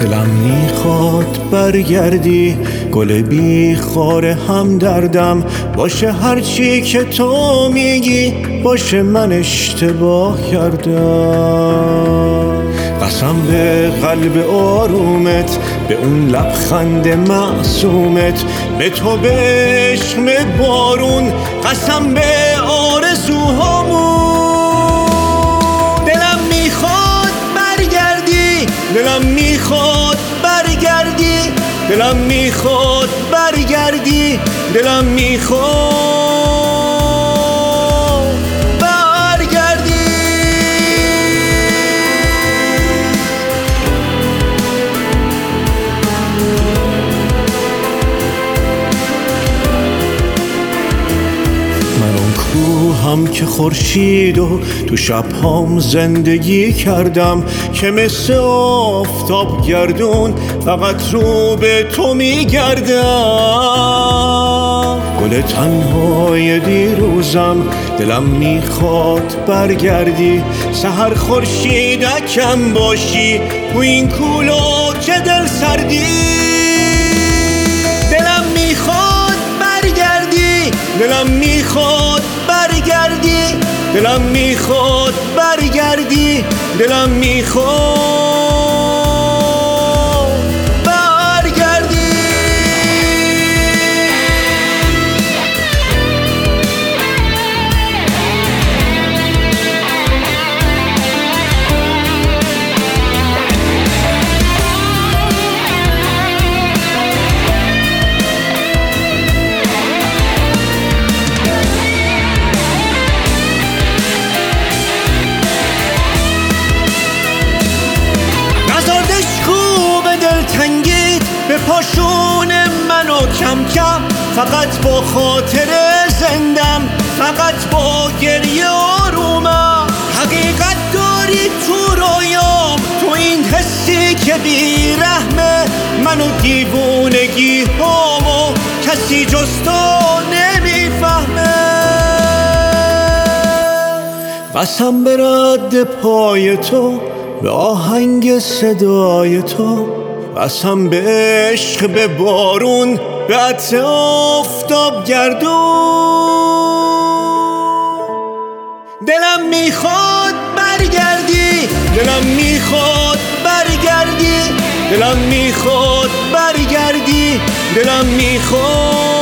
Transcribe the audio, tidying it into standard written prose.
دلم میخواد برگردی، گل بی خار همدردم. باشه هرچی که تو میگی، باشه من اشتباه کردم. قسم به قلب آرومت، به اون لبخند معصومت، به تو، به عشق، به بارون، قسم به آرزوهامون. دلم میخواد برگردی، دلم میخواد برگردی، دلم میخواد برگردی، دلم میخواد هم که خورشید و تو شب‌هام زندگی کردم، که مثل آفتاب گردون فقط رو به تو میگردم. گل تنهای دیروزم، دلم میخواد برگردی، سحر خورشیدکم باشی تو این کولا چه دل سردی. دلم میخواد برگردی، دلم میخواد برگردی، دلم میخواد برگردی، دلم میخواد برگردی. به پاشون منو کم کم، فقط با خاطر زندم، فقط با گریه آرومم. حقیقت داری تو رویام، تو این حسی که بی رحمه، منو دیوونگی هامو کسی جز تو نمیفهمه. قسم به رد پای تو، به آهنگ صدای تو، قسم به عشق، به بارون، به عطر آفتاب گردون. دلم میخواد برگردی، دلم میخواد برگردی، دلم میخواد برگردی، دلم میخواد